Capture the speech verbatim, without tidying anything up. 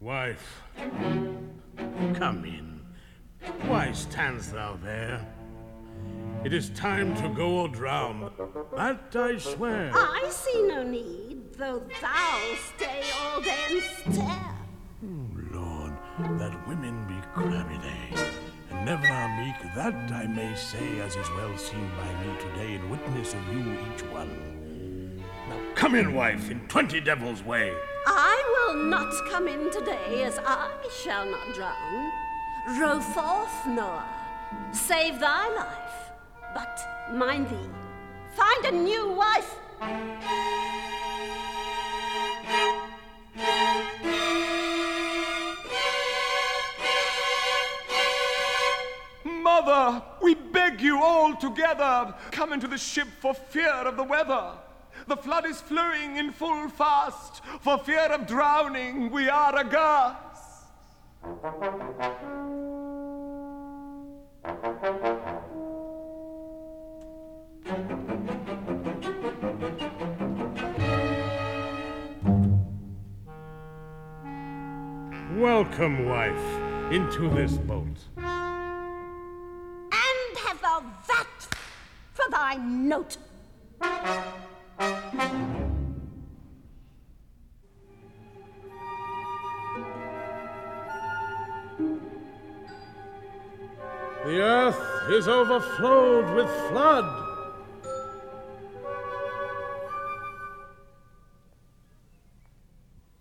Wife, come in. Why standst thou there? It is time to go or drown, that I swear. I see no need, though thou stay all day and stare. Oh, Lord, that women be crabby day, and never are meek, that I may say, as is well seen by me today in witness of you each one. Now come in, wife, in twenty devils' way. I will not come in today, as I shall not drown. Row forth, Noah, save thy life, but mind thee, find a new wife. Mother, we beg you all together, come into the ship for fear of the weather. The flood is flowing in full fast, for fear of drowning we are aghast. Welcome, wife, into this boat. And have thou that for thy note. The earth is overflowed with flood.